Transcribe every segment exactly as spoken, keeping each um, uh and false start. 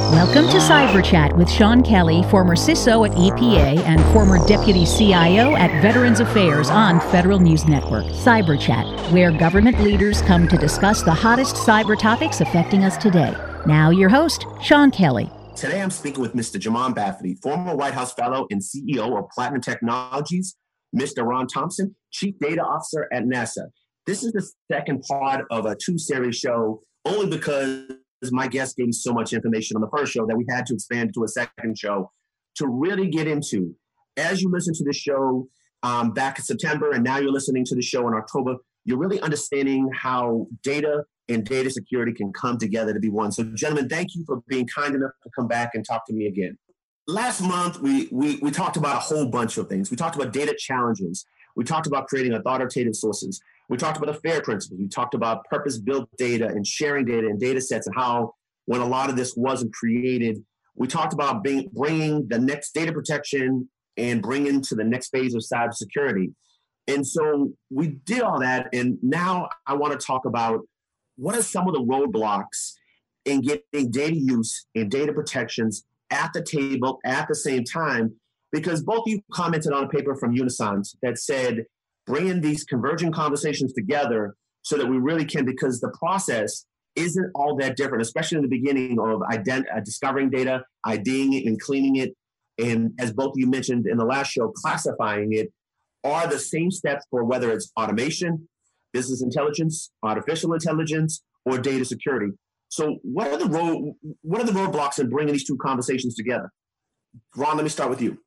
Welcome to Cyber Chat with Sean Kelly, former C I S O at E P A and former Deputy C I O at Veterans Affairs on Federal News Network. Cyber Chat, where government leaders come to discuss the hottest cyber topics affecting us today. Now your host, Sean Kelly. Today I'm speaking with Mister Jaman Bafferty, former White House Fellow and C E O of Platinum Technologies, Mister Ron Thompson, Chief Data Officer at NASA. This is the second part of a two-series show, only because my guest gave me so much information on the first show that we had to expand to a second show to really get into. As you listen to the show um, back in September, and now you're listening to the show in October, you're really understanding how data and data security can come together to be one. So, gentlemen, thank you for being kind enough to come back and talk to me again. Last month, we we we talked about a whole bunch of things. We talked about data challenges. We talked about creating authoritative sources. We talked about the FAIR principles. We talked about purpose-built data and sharing data and data sets and how when a lot of this wasn't created, we talked about being, bringing the next data protection and bringing to the next phase of cybersecurity. And so we did all that. And now I want to talk about what are some of the roadblocks in getting data use and data protections at the table at the same time, because both of you commented on a paper from Unisant that said, bringing these converging conversations together so that we really can, because the process isn't all that different, especially in the beginning of ident- uh, discovering data, IDing it and cleaning it. And as both of you mentioned in the last show, classifying it are the same steps for whether it's automation, business intelligence, artificial intelligence, or data security. So what are the road, what are the roadblocks in bringing these two conversations together? Ron, let me start with you.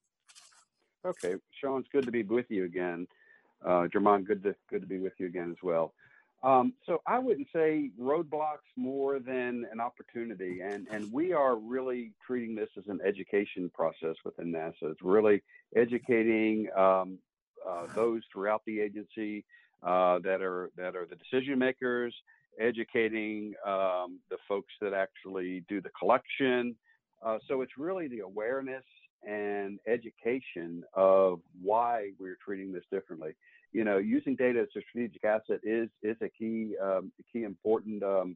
Okay, Sean, it's good to be with you again. Uh, Jaman, good to good to be with you again as well. Um, so I wouldn't say roadblocks more than an opportunity, and and we are really treating this as an education process within NASA. It's really educating um, uh, those throughout the agency uh, that are that are the decision makers, educating um, the folks that actually do the collection. Uh, so it's really the awareness and education of why we're treating this differently. You know, using data as a strategic asset is is a key um, key important um,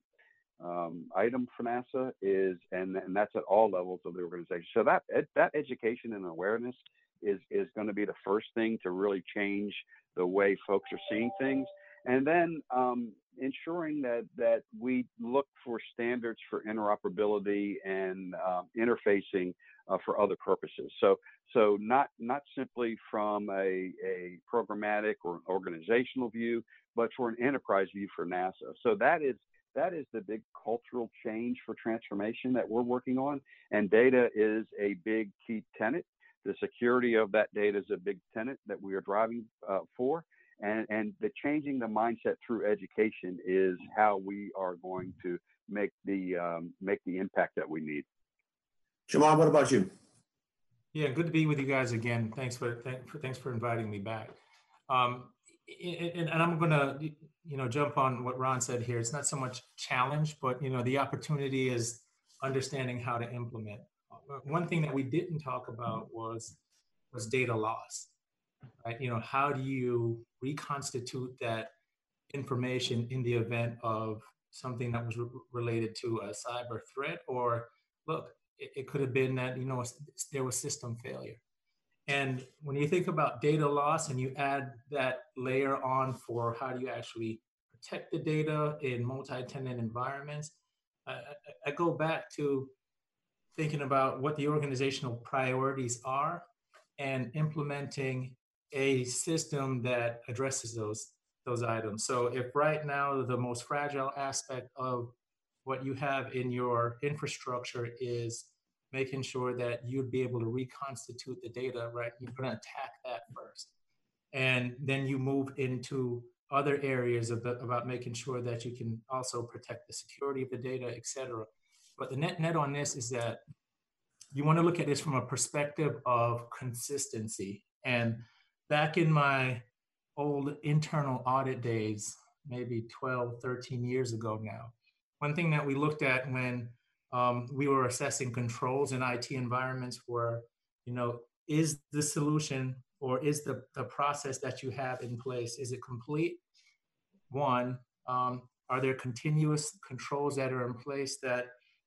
um, item for NASA is, and and that's at all levels of the organization. So that ed, that education and awareness is is going to be the first thing to really change the way folks are seeing things, and then um, ensuring that that we look for standards for interoperability and um, interfacing uh, for other purposes. So so not not simply from a, a programmatic or organizational view, but for an enterprise view for NASA. So that is that is the big cultural change for transformation that we're working on, and data is a big key tenet. The security of that data is a big tenet that we are driving uh, for. And, and the changing the mindset through education is how we are going to make the um, make the impact that we need. Jaman, what about you? Yeah, good to be with you guys again. Thanks for th- for thanks for inviting me back. Um, and, and I'm gonna you know jump on what Ron said here. It's not so much challenge, but you know the opportunity is understanding how to implement. One thing that we didn't talk about was was data loss. Right? You know, how do you reconstitute that information in the event of something that was re- related to a cyber threat? Or look, it, it could have been that, you know, there was system failure. And when you think about data loss and you add that layer on for how do you actually protect the data in multi-tenant environments, I, I, I go back to thinking about what the organizational priorities are and implementing a system that addresses those those items. So if right now the most fragile aspect of what you have in your infrastructure is making sure that you'd be able to reconstitute the data, right? You're going to attack that first. And then you move into other areas of the, about making sure that you can also protect the security of the data, et cetera. But the net net on this is that you want to look at this from a perspective of consistency. And back in my old internal audit days, maybe twelve, thirteen years ago now, one thing that we looked at when um, we were assessing controls in I T environments were, you know, is the solution or is the, the process that you have in place, is it complete? One, um, are there continuous controls that are in place that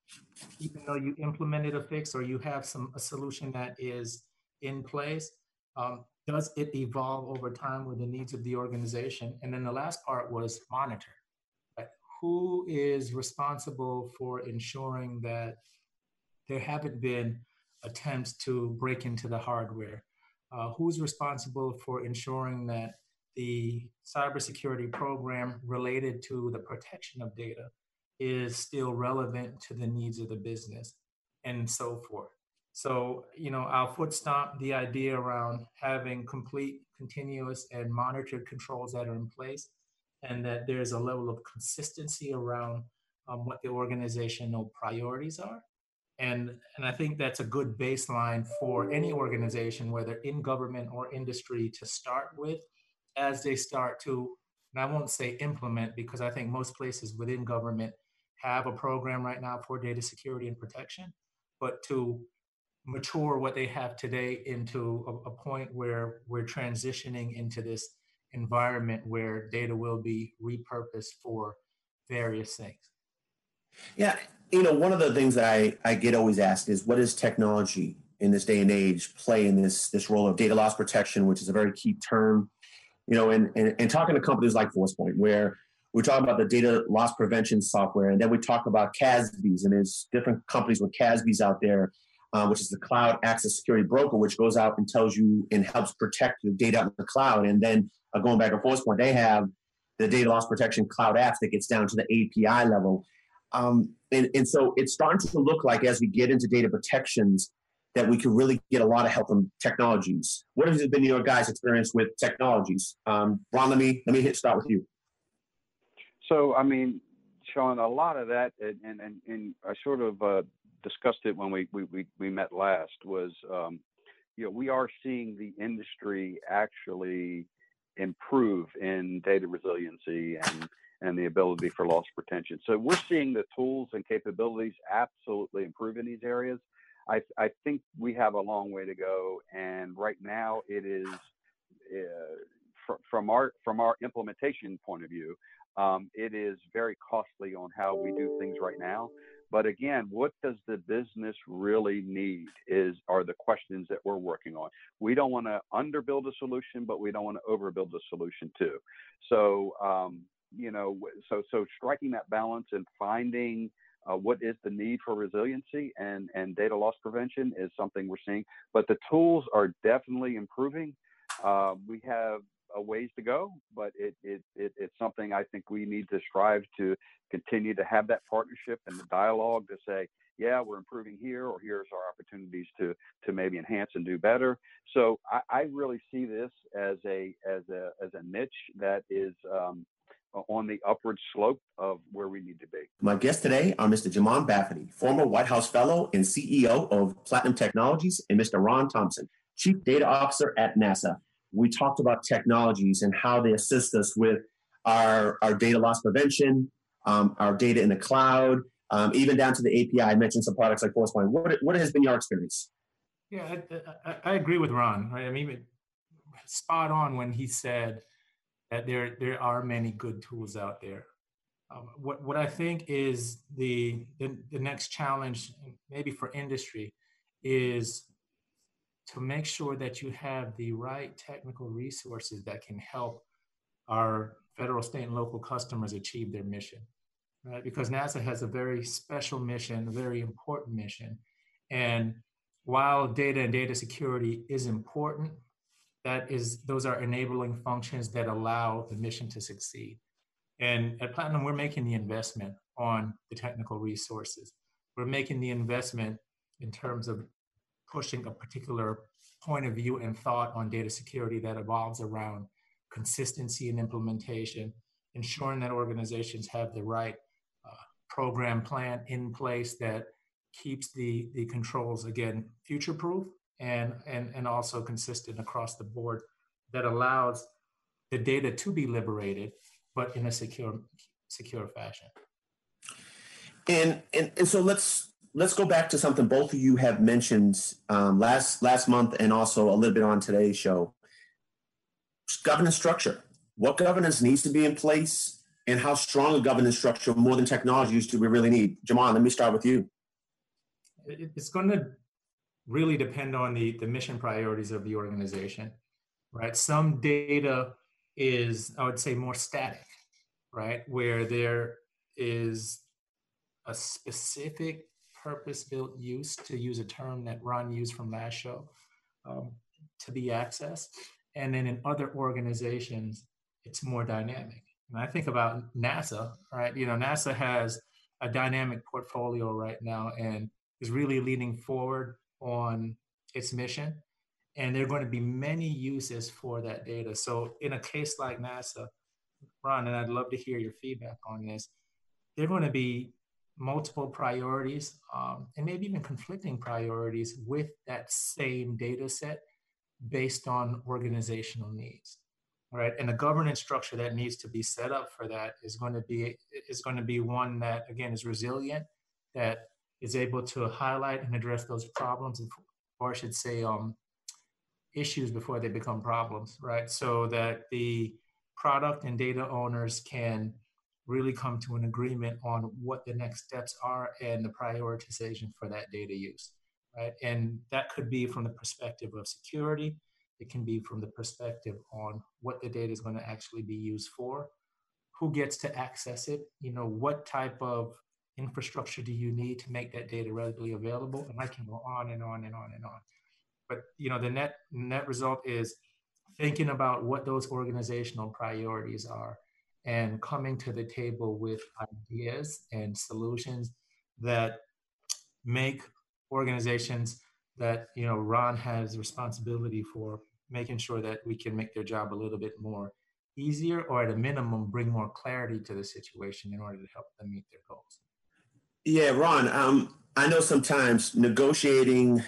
even though you implemented a fix or you have some a solution that is in place, um, does it evolve over time with the needs of the organization? And then the last part was monitor. Right? Who is responsible for ensuring that there haven't been attempts to break into the hardware? Uh, who's responsible for ensuring that the cybersecurity program related to the protection of data is still relevant to the needs of the business, and so forth? So, you know, I'll foot stomp the idea around having complete, continuous, and monitored controls that are in place, and that there's a level of consistency around um, what the organizational priorities are. And, and I think that's a good baseline for any organization, whether in government or industry, to start with as they start to, and I won't say implement, because I think most places within government have a program right now for data security and protection, but to mature what they have today into a, a point where we're transitioning into this environment where data will be repurposed for various things. Yeah, you know, one of the things that I, I get always asked is, what does technology in this day and age play in this, this role of data loss protection, which is a very key term, you know, and, and, and talking to companies like ForcePoint, where we talk about the data loss prevention software, and then we talk about C A S Bs, and there's different companies with C A S Bs out there, uh, which is the Cloud Access Security Broker, which goes out and tells you and helps protect the data in the cloud. And then uh, going back to ForcePoint, they have the data loss protection cloud apps that gets down to the A P I level. Um, and, and so it's starting to look like, as we get into data protections, that we can really get a lot of help from technologies. What has been your guys' experience with technologies? Um, Ron, let me let me hit start with you. So, I mean, Sean, a lot of that, and and, and I sort of uh, discussed it when we, we, we met last, was, um, you know, we are seeing the industry actually improve in data resiliency and and the ability for loss prevention. So we're seeing the tools and capabilities absolutely improve in these areas. I, I think we have a long way to go, and right now it is uh, fr- from our from our implementation point of view, um, it is very costly on how we do things right now. But again, what does the business really need is are the questions that we're working on. We don't want to underbuild a solution, but we don't want to overbuild the solution too. So um, you know, so so striking that balance and finding Uh, what is the need for resiliency and, and data loss prevention is something we're seeing, but the tools are definitely improving. Uh, we have a ways to go, but it, it, it, it's something I think we need to strive to continue to have that partnership and the dialogue to say, yeah, we're improving here, or here's our opportunities to, to maybe enhance and do better. So I, I really see this as a, as a, as a niche that is, um, on the upward slope of where we need to be. My guests today are Mister Jamon Bafferty, former White House Fellow and C E O of Platinum Technologies, and Mister Ron Thompson, Chief Data Officer at NASA. We talked about technologies and how they assist us with our, our data loss prevention, um, our data in the cloud, um, even down to the A P I. I mentioned some products like ForcePoint. What, what has been your experience? Yeah, I, I, I agree with Ron. Right? I mean, spot on when he said that there there are many good tools out there. Um, what what I think is the, the the next challenge, maybe for industry, is to make sure that you have the right technical resources that can help our federal, state, and local customers achieve their mission. Right? Because NASA has a very special mission, a very important mission, and while data and data security is important, that is, those are enabling functions that allow the mission to succeed. And at Platinum, we're making the investment on the technical resources. We're making the investment in terms of pushing a particular point of view and thought on data security that evolves around consistency and implementation, ensuring that organizations have the right uh, program plan in place that keeps the, the controls, again, future-proof, and, and, and also consistent across the board, that allows the data to be liberated, but in a secure secure fashion. And, and, and so let's let's go back to something both of you have mentioned um, last, last month and also a little bit on today's show. Governance structure. What governance needs to be in place, and how strong a governance structure more than technologies do we really need? Jamon, let me start with you. it, it's going to really depend on the, the mission priorities of the organization, right? Some data is, I would say, more static, right? Where there is a specific purpose-built use, to use a term that Ron used from last show, um, to be accessed. And then in other organizations, it's more dynamic. And I think about NASA, right? You know, NASA has a dynamic portfolio right now and is really leaning forward on its mission. And there are going to be many uses for that data. So in a case like NASA, Ron, and I'd love to hear your feedback on this, there are going to be multiple priorities um, and maybe even conflicting priorities with that same data set based on organizational needs, right? And the governance structure that needs to be set up for that is going to be is going to be one that, again, is resilient, that is able to highlight and address those problems, or I should say um, issues before they become problems, right? So that the product and data owners can really come to an agreement on what the next steps are and the prioritization for that data use, right? And that could be from the perspective of security. It can be from the perspective on what the data is going to actually be used for, who gets to access it, you know, what type of infrastructure do you need to make that data readily available? And I can go on and on and on and on. But, you know, the net net result is thinking about what those organizational priorities are and coming to the table with ideas and solutions that make organizations that, you know, Ron has responsibility for, making sure that we can make their job a little bit more easier, or at a minimum, bring more clarity to the situation in order to help them meet their goals. Yeah, Ron, um, I know sometimes negotiating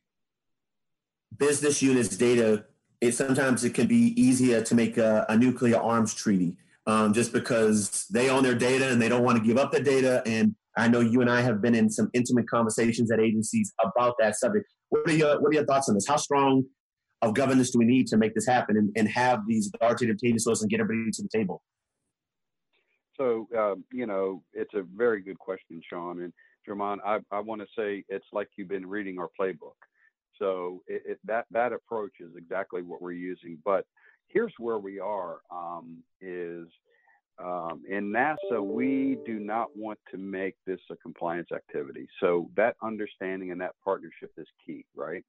business units data, it sometimes it can be easier to make a, a nuclear arms treaty um, just because they own their data and they don't want to give up the data. And I know you and I have been in some intimate conversations at agencies about that subject. What are your, what are your thoughts on this? How strong of governance do we need to make this happen and, and have these authoritative data sources and get everybody to the table? So, uh, you know, it's a very good question, Sean. And Jermon, I, I want to say it's like you've been reading our playbook. So it, it, that, that approach is exactly what we're using. But here's where we are um, is um, in NASA, we do not want to make this a compliance activity. So that understanding and that partnership is key, right?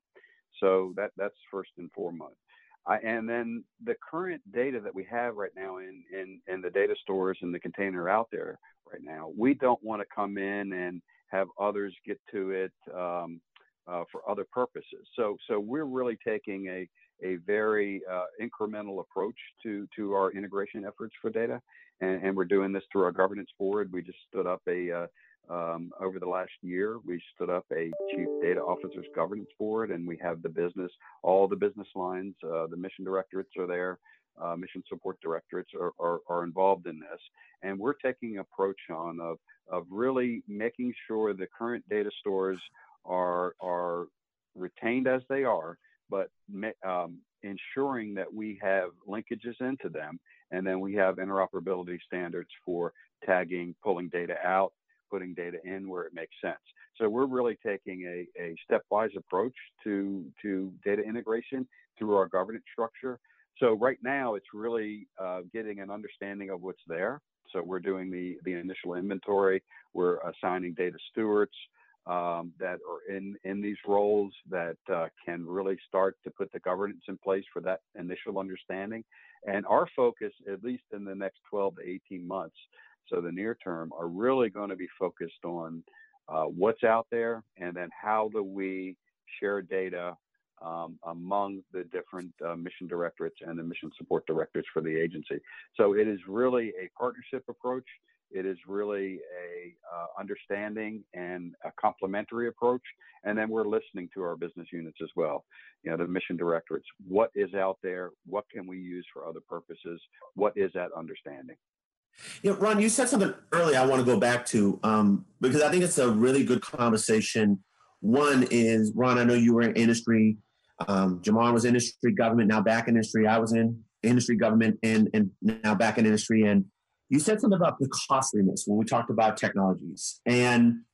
So that, that's first and foremost. I, and then the current data that we have right now in, in, in the data stores and the container out there right now, we don't want to come in and have others get to it um, uh, for other purposes. So, so we're really taking a, a very uh, incremental approach to, to our integration efforts for data. And, and we're doing this through our governance board. We just stood up a, uh, um, over the last year, we stood up a chief data officers governance board, and we have the business, all the business lines, uh, the mission directorates are there, uh, mission support directorates are, are, are involved in this. And we're taking an approach on of, of really making sure the current data stores are, are retained as they are, but um, ensuring that we have linkages into them. And then we have interoperability standards for tagging, pulling data out, putting data in where it makes sense. So we're really taking a, a stepwise approach to, to data integration through our governance structure. So right now it's really uh, getting an understanding of what's there. So we're doing the, the initial inventory. We're assigning data stewards um, that are in, in these roles that uh, can really start to put the governance in place for that initial understanding. And our focus, at least in the next twelve to eighteen months, so the near term, are really going to be focused on uh, what's out there, and then how do we share data um, among the different uh, mission directorates and the mission support directorates for the agency. So it is really a partnership approach. It is really a uh, understanding and a complementary approach. And then we're listening to our business units as well. You know, the mission directorates, what is out there? What can we use for other purposes? What is that understanding? Yeah, Ron, you said something earlier I want to go back to um, because I think it's a really good conversation. One is, Ron, I know you were in industry. Um, Jamon was industry, government, now back in industry. I was in industry, government, and, and now back in industry. And you said something about the costliness when we talked about technologies. And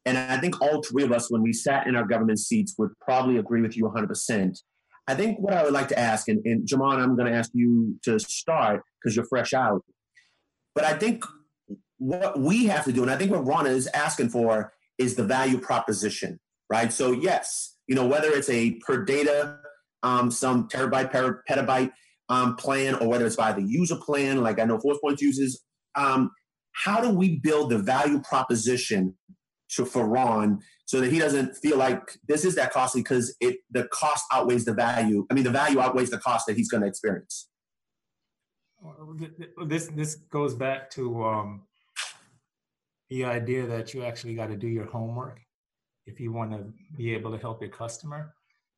And I think all three of us, when we sat in our government seats, would probably agree with you one hundred percent. I think what I would like to ask, and, and Jamon, I'm going to ask you to start because you're fresh out. But I think what we have to do, and I think what Ronna is asking for, is the value proposition, right? So yes, you know, whether it's a per data, um, some terabyte, per petabyte um, plan, or whether it's by the user plan, like I know Forcepoint uses, um, how do we build the value proposition to, for Ron so that he doesn't feel like this is that costly because it the cost outweighs the value. I mean, the value outweighs the cost that he's going to experience. This this goes back to um, the idea that you actually got to do your homework if you want to be able to help your customer.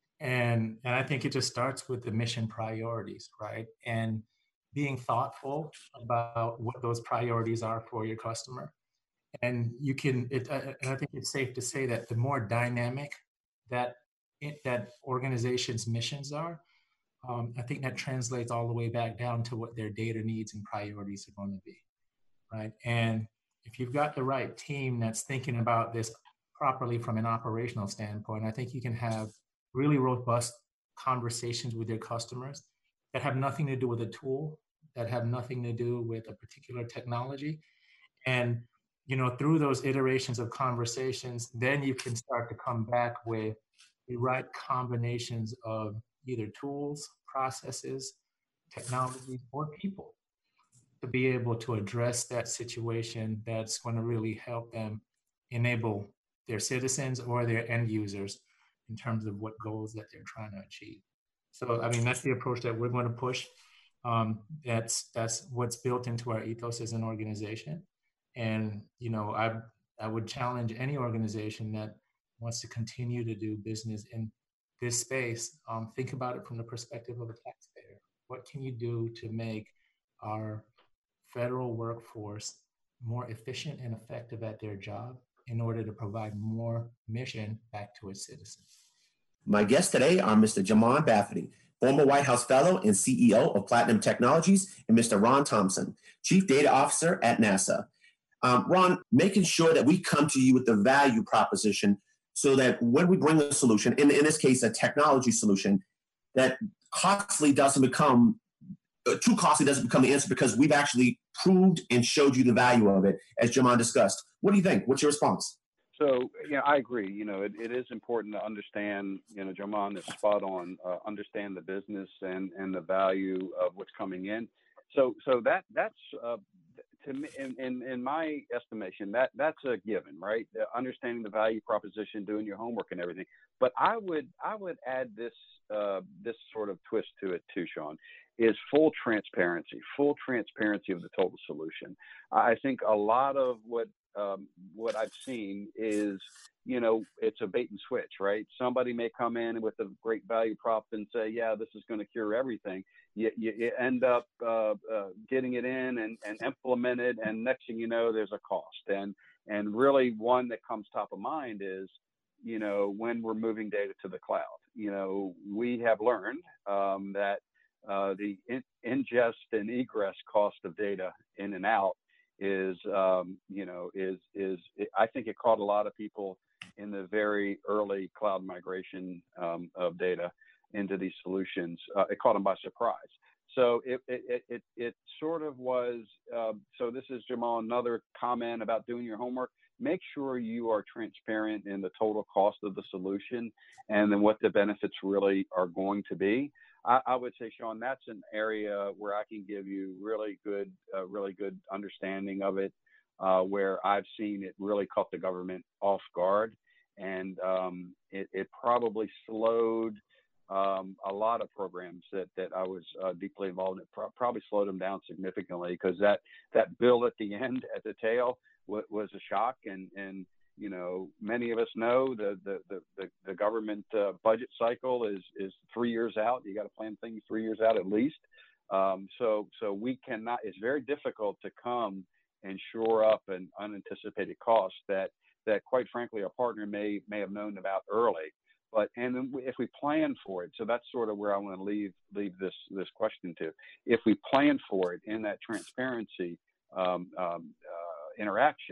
And, and I think it just starts with the mission priorities, right? And being thoughtful about what those priorities are for your customer. And you can, it, uh, and I think it's safe to say that the more dynamic that it, that organization's missions are, um, I think that translates all the way back down to what their data needs and priorities are going to be, right? And if you've got the right team that's thinking about this properly from an operational standpoint, I think you can have really robust conversations with your customers that have nothing to do with a tool, that have nothing to do with a particular technology. And, you know, through those iterations of conversations, then you can start to come back with the right combinations of either tools, processes, technologies, or people to be able to address that situation that's going to really help them enable their citizens or their end users in terms of what goals that they're trying to achieve. So, I mean, that's the approach that we're going to push. Um, that's that's what's built into our ethos as an organization. And, you know, I I would challenge any organization that wants to continue to do business in this space, um, think about it from the perspective of a taxpayer. What can you do to make our federal workforce more efficient and effective at their job in order to provide more mission back to its citizens? My guests today are Mister Jamon Bafferty, former White House Fellow and C E O of Platinum Technologies, and Mister Ron Thompson, Chief Data Officer at NASA. Um, Ron, making sure that we come to you with the value proposition so that when we bring a solution, in, in this case, a technology solution, that costly doesn't become, uh, too costly doesn't become the answer because we've actually proved and showed you the value of it, as Jamon discussed. What do you think? What's your response? So, yeah, I agree. You know, it, it is important to understand, you know, Jamon is spot on, uh, understand the business and, and the value of what's coming in. So, so that that's, uh, to me, in, in, in my estimation, that that's a given, right? Uh, understanding the value proposition, doing your homework and everything. But I would, I would add this, uh, this sort of twist to it too, Sean, is full transparency, full transparency of the total solution. I think a lot of what, Um, what I've seen is, you know, it's a bait and switch, right? Somebody may come in with a great value prop and say, yeah, this is going to cure everything. You, you, you end up uh, uh, getting it in and, and implemented, and next thing you know, there's a cost. And and really one that comes top of mind is, you know, when we're moving data to the cloud. You know, we have learned um, that uh, the in, ingest and egress cost of data in and out is, um, you know, is, is, it, I think it caught a lot of people in the very early cloud migration um, of data into these solutions. Uh, it caught them by surprise. So it, it, it, it sort of was, uh, so this is, Jamon, another comment about doing your homework. Make sure you are transparent in the total cost of the solution and then what the benefits really are going to be. I, I would say, Sean, that's an area where I can give you really good, uh, really good understanding of it, uh, where I've seen it really caught the government off guard, and um, it, it probably slowed um, a lot of programs that that I was uh, deeply involved in. It pro- probably slowed them down significantly because that that bill at the end, at the tail, w- was a shock, and and. You know, many of us know the the the, the government uh, budget cycle is is three years out. You got to plan things three years out at least. Um, so so we cannot. It's very difficult to come and shore up an unanticipated cost that that quite frankly a partner may may have known about early. But and then if we plan for it, so that's sort of where I want to leave leave this this question to. If we plan for it in that transparency um, um, uh, interaction.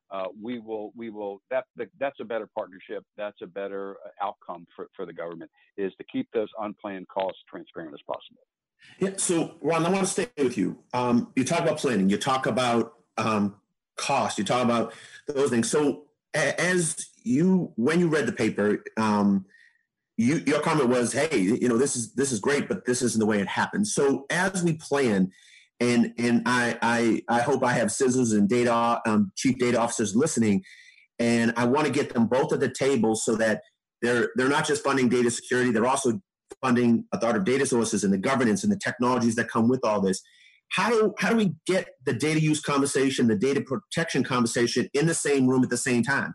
uh, we will, we will, that, that's a better partnership. That's a better outcome for, for the government, is to keep those unplanned costs transparent as possible. Yeah. So, Ron, I want to stay with you. Um, you talk about planning. You talk about um, cost. You talk about those things. So, a- as you, when you read the paper, um, you, your comment was, "Hey, you know, this is this is great, but this isn't the way it happened." So, as we plan, and and I I, I hope I have C I S Os and data um, chief data officers listening, and I want to get them both at the table so that they're they're not just funding data security, they're also funding authoritative data sources and the governance and the technologies that come with all this. How do how do we get the data use conversation, the data protection conversation in the same room at the same time?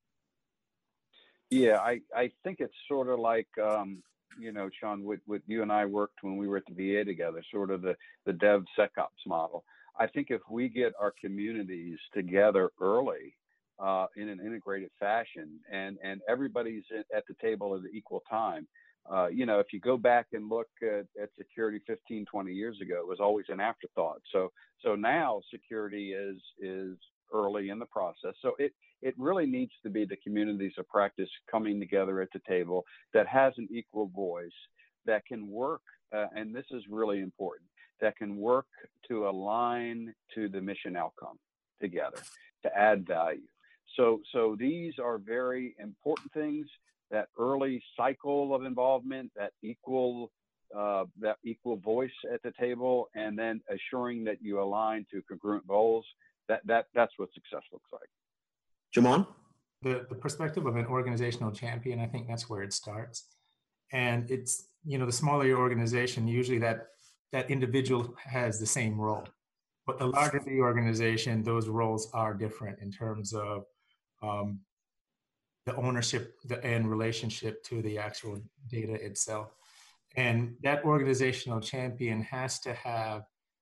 Yeah, I, I think it's sort of like, um, you know, Sean, what, what you and I worked when we were at the V A together, sort of the, the DevSecOps model. I think if we get our communities together early uh, in an integrated fashion, and, and everybody's at the table at equal time, Uh, you know, if you go back and look at, at security fifteen, twenty years ago, it was always an afterthought. So, so now security is is early in the process. So it it really needs to be the communities of practice coming together at the table that has an equal voice, that can work, uh, and this is really important, that can work to align to the mission outcome together to add value. So, so these are very important things. That early cycle of involvement, that equal uh, that equal voice at the table, and then assuring that you align to congruent goals. That that that's what success looks like. Jamon? The the perspective of an organizational champion, I think that's where it starts. And it's, you know, the smaller your organization, usually that that individual has the same role. But the larger the organization, those roles are different in terms of um, the ownership and relationship to the actual data itself. And that organizational champion has to have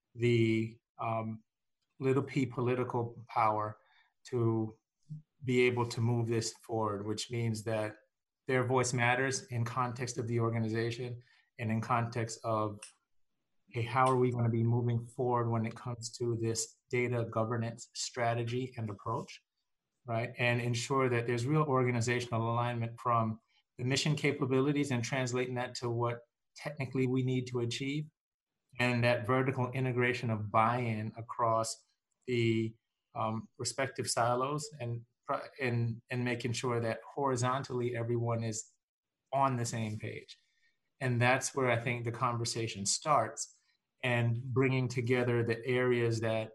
the um, little p political power to be able to move this forward, which means that their voice matters in context of the organization and in context of, hey, how are we going to be moving forward when it comes to this data governance strategy and approach? Right, and ensure that there's real organizational alignment from the mission capabilities and translating that to what technically we need to achieve, and that vertical integration of buy-in across the um, respective silos, and, and, and making sure that horizontally everyone is on the same page. And that's where I think the conversation starts, and bringing together the areas that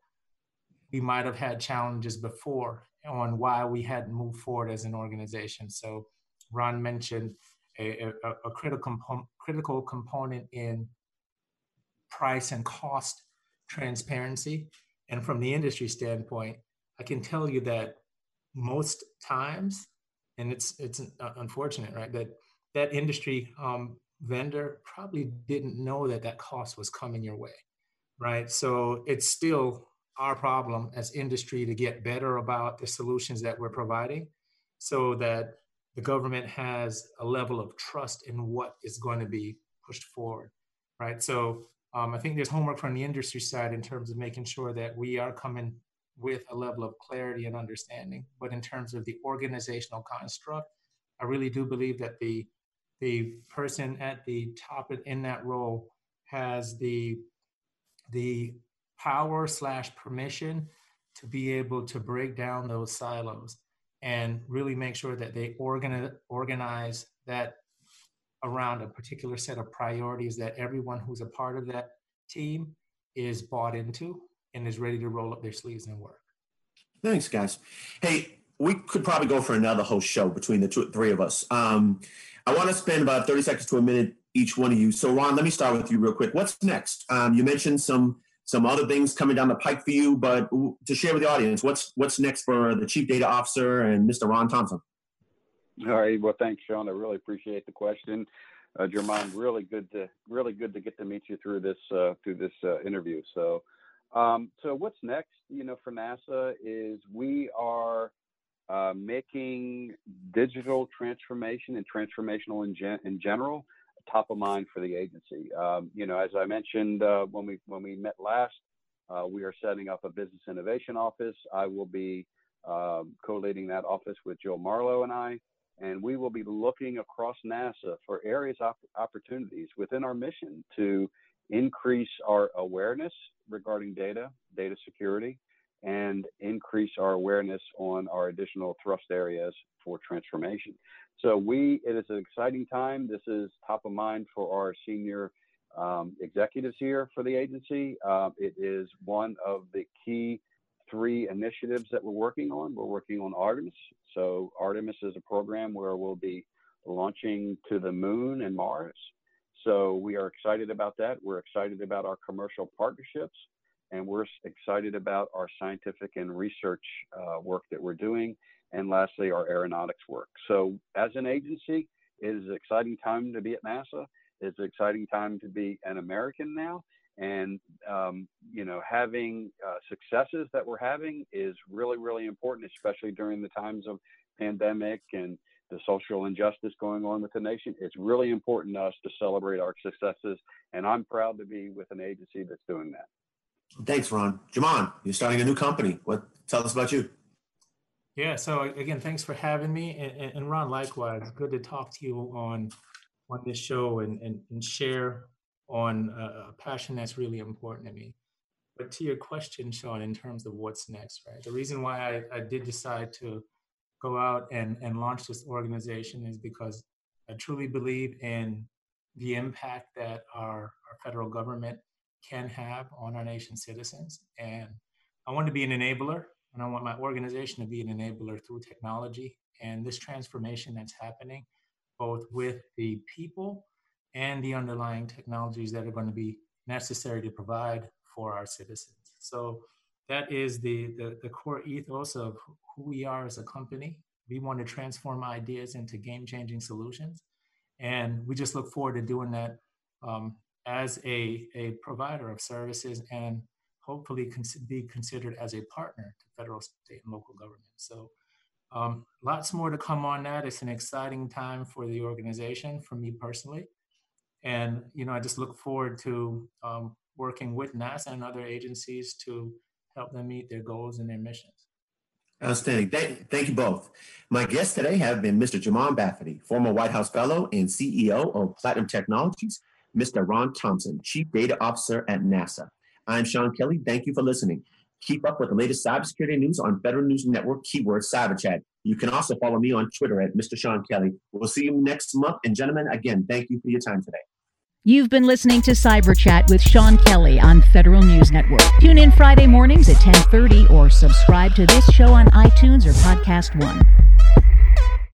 we might have had challenges before on why we hadn't moved forward as an organization. So Ron mentioned a, a, a critical, critical component in price and cost transparency. And from the industry standpoint, I can tell you that most times, and it's it's unfortunate, right, that that industry um, vendor probably didn't know that that cost was coming your way, right? So it's still our problem as industry to get better about the solutions that we're providing, so that the government has a level of trust in what is going to be pushed forward, right? So um, I think there's homework from the industry side in terms of making sure that we are coming with a level of clarity and understanding. But in terms of the organizational construct, I really do believe that the the person at the top in that role has the the power slash permission to be able to break down those silos and really make sure that they organize, organize that around a particular set of priorities that everyone who's a part of that team is bought into and is ready to roll up their sleeves and work. Thanks, guys. Hey, we could probably go for another whole show between the two, three of us. Um, I want to spend about thirty seconds to a minute each one of you. So, Ron, let me start with you real quick. What's next? Um, you mentioned some some other things coming down the pike for you, but to share with the audience, what's what's next for the Chief Data Officer and Mister Ron Thompson? All right. Well, thanks, Sean. I really appreciate the question. Uh, Jermon, really good to really good to get to meet you through this uh, through this uh, interview. So, um, so what's next? You know, for NASA is we are uh, making digital transformation and transformational in, gen- in general top of mind for the agency. Um, you know, as I mentioned uh, when we when we met last, uh, we are setting up a business innovation office. I will be uh, co-leading that office with Jill Marlowe and I. And we will be looking across NASA for areas of opportunities within our mission to increase our awareness regarding data, data security, and increase our awareness on our additional thrust areas for transformation. So we, it is an exciting time. This is top of mind for our senior um, executives here for the agency. Uh, it is one of the key three initiatives that we're working on. We're working on Artemis. So Artemis is a program where we'll be launching to the moon and Mars. So we are excited about that. We're excited about our commercial partnerships, and we're excited about our scientific and research uh, work that we're doing. And lastly, our aeronautics work. So as an agency, it is an exciting time to be at NASA. It's an exciting time to be an American now. And, um, you know, having uh, successes that we're having is really, really important, especially during the times of pandemic and the social injustice going on with the nation. It's really important to us to celebrate our successes. And I'm proud to be with an agency that's doing that. Thanks, Ron. Jamon, you're starting a new company. What? Tell us about you. Yeah, so again, thanks for having me. And, and Ron, likewise, good to talk to you on, on this show and, and, and share on a, a passion that's really important to me. But to your question, Sean, in terms of what's next, right? The reason why I, I did decide to go out and, and launch this organization is because I truly believe in the impact that our, our federal government can have on our nation's citizens. And I want to be an enabler, and I want my organization to be an enabler through technology and this transformation that's happening, both with the people and the underlying technologies that are going to be necessary to provide for our citizens. So that is the, the, the core ethos of who we are as a company. We want to transform ideas into game-changing solutions. And we just look forward to doing that um, as a, a provider of services and hopefully cons- be considered as a partner to federal, state, and local government. So um, lots more to come on that. It's an exciting time for the organization, for me personally. And, you know, I just look forward to um, working with NASA and other agencies to help them meet their goals and their missions. Outstanding. Thank, thank you both. My guests today have been Mister Jamon Bafferty, former White House Fellow and C E O of Platinum Technologies, Mister Ron Thompson, Chief Data Officer at NASA. I'm Sean Kelly. Thank you for listening. Keep up with the latest cybersecurity news on Federal News Network, keyword CyberChat. You can also follow me on Twitter at Mister Sean Kelly. We'll see you next month. And gentlemen, again, thank you for your time today. You've been listening to Cyber Chat with Sean Kelly on Federal News Network. Tune in Friday mornings at ten thirty or subscribe to this show on iTunes or Podcast One.